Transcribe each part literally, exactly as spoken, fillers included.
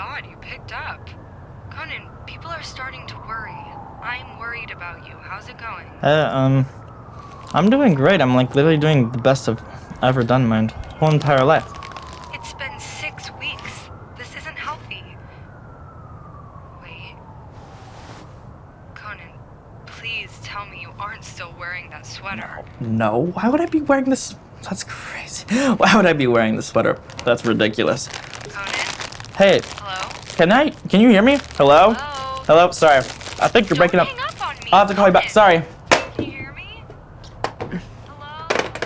God, you picked up. Conan, people are starting to worry. I'm worried about you. How's it going? Uh, um, I'm doing great. I'm like literally doing the best I've ever done my whole entire life. It's been six weeks. This isn't healthy. Wait. Conan, please tell me you aren't still wearing that sweater. No, why would I be wearing this? That's crazy. Why would I be wearing this sweater? That's ridiculous. Conan? Hey, Hello? can I, can you hear me? Hello? Hello? Hello? Sorry. I think you're Don't breaking up. hang up on me. I'll have to call you back. Conan. Sorry. Can you hear me? Hello?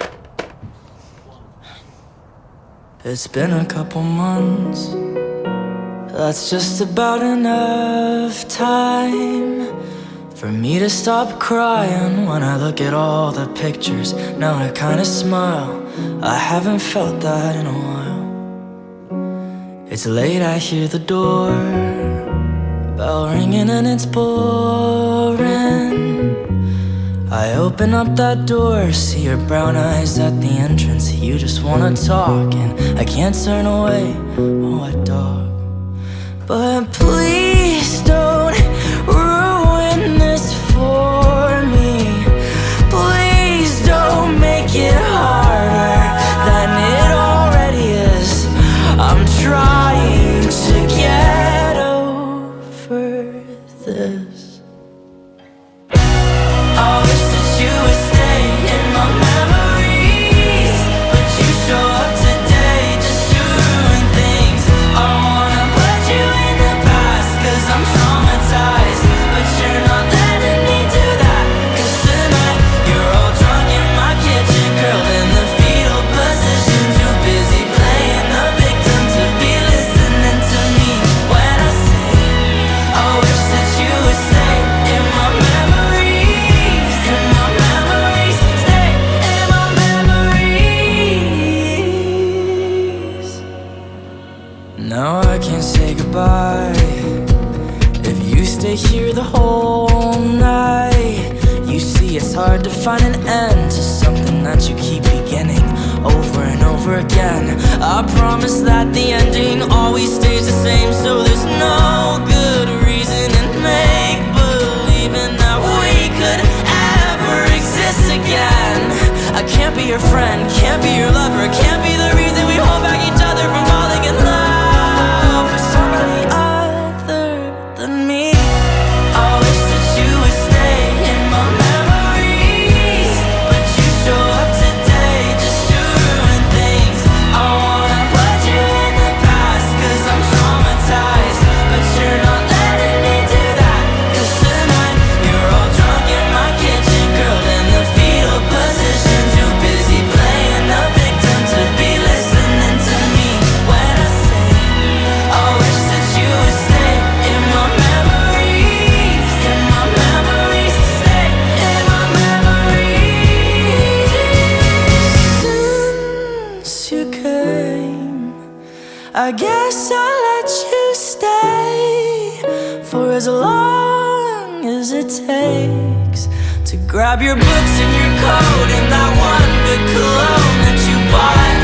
It's been a couple months. That's just about enough time for me to stop crying when I look at all the pictures. Now I kinda smile. I haven't felt that in a while. It's late, I hear the door bell ringing and it's boring. I open up that door, see your brown eyes at the entrance. You just wanna talk and I can't turn away. Oh, what dog? But please don't ruin this for me. Please don't make it harder than it already is. I'm trying to get over this. I wish that you would stay in my memories, but you show up today just to ruin things. I wanna put you in the past, cause I'm traumatized, but you're not letting me do that. Cause tonight, you're all drunk in my kitchen, curled in the fetal position, too busy playing the victim to be listening to me when I say, I wish that you would stay in my memories, in my memories, stay in my memories. Now I can't say goodbye if you stay here the whole night. You see, it's hard to find an end to something that you keep beginning over and over again. I promise that the ending always stays the same, so there's no good reason in make believing that we could ever exist again. I can't be your friend, can't be your lover, can't be the reason we hold back each other from falling in love with somebody other than me. I wish that you would stay in my memories, but you show up today just to ruin things. I wanna put you in the past, cause I'm traumatized, but you're not letting me do that. Cause tonight, you're all drunk in my kitchen, curled in the fetal position, too busy playing the victim to be listening to me when I say, I wish that you would stay in my memories, in my memories, stay in my memories. Since you came, I guess I'll let you stay for as long as it takes to grab your books and your coat and that one good cologne that you bought